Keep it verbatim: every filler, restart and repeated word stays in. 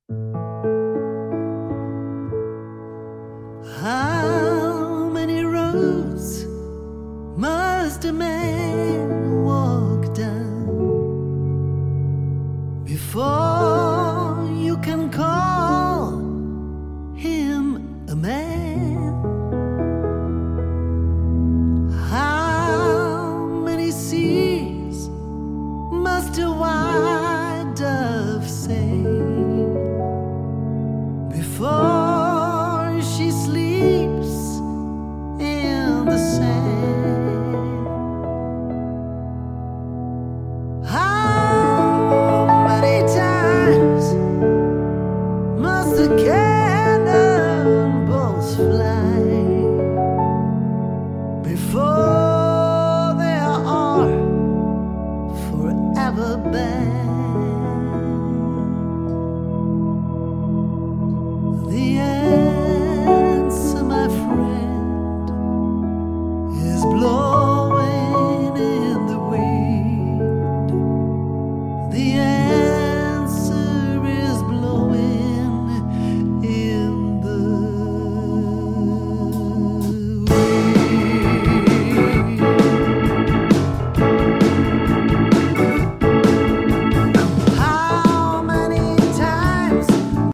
How many roads must a man walk down before you can call him a man? How many seas must a white dove sail before she sleeps in the sand? How many times must the cannonballs fly before they are forever banned? The answer, my friend, is blow.